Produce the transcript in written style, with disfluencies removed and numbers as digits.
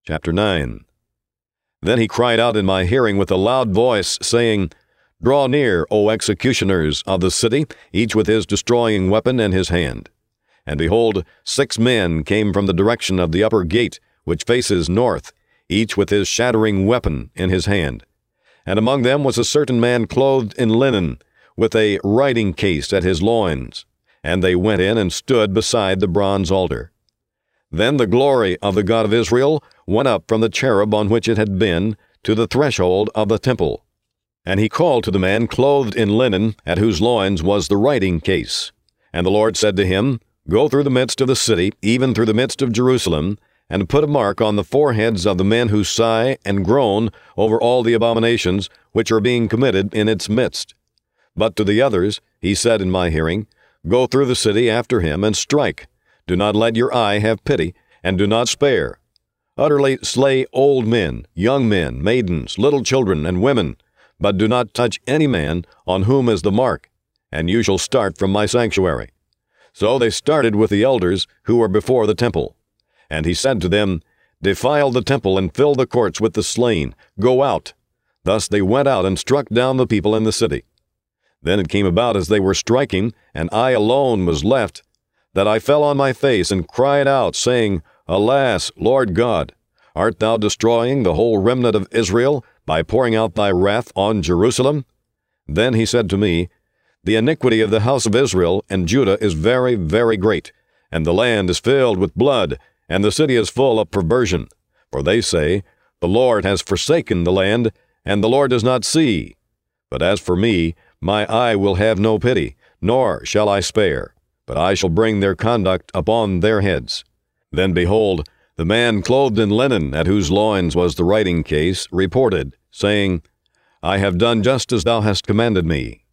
Chapter 9. Then he cried out in my hearing with a loud voice, saying, Draw near, O executioners of the city, each with his destroying weapon in his hand. And behold, 6 men came from the direction of the upper gate, which faces north, each with his shattering weapon in his hand. And among them was a certain man clothed in linen, with a writing case at his loins. And they went in and stood beside the bronze altar. Then the glory of the God of Israel went up from the cherub on which it had been to the threshold of the temple. And he called to the man clothed in linen, at whose loins was the writing case. And the Lord said to him, Go through the midst of the city, even through the midst of Jerusalem, and put a mark on the foreheads of the men who sigh and groan over all the abominations which are being committed in its midst. But to the others he said in my hearing, Go through the city after him and strike. Do not let your eye have pity, and do not spare. Utterly slay old men, young men, maidens, little children, and women, but do not touch any man on whom is the mark, and you shall start from my sanctuary. So they started with the elders who were before the temple. And he said to them, Defile the temple and fill the courts with the slain. Go out. Thus they went out and struck down the people in the city. Then it came about as they were striking, and I alone was left, that I fell on my face and cried out, saying, Alas, Lord God, art thou destroying the whole remnant of Israel by pouring out thy wrath on Jerusalem? Then he said to me, The iniquity of the house of Israel and Judah is very, very great, and the land is filled with blood, and the city is full of perversion. For they say, The Lord has forsaken the land, and the Lord does not see. But as for me, my eye will have no pity, nor shall I spare, but I shall bring their conduct upon their heads. Then behold, the man clothed in linen, at whose loins was the writing case, reported, saying, I have done just as thou hast commanded me.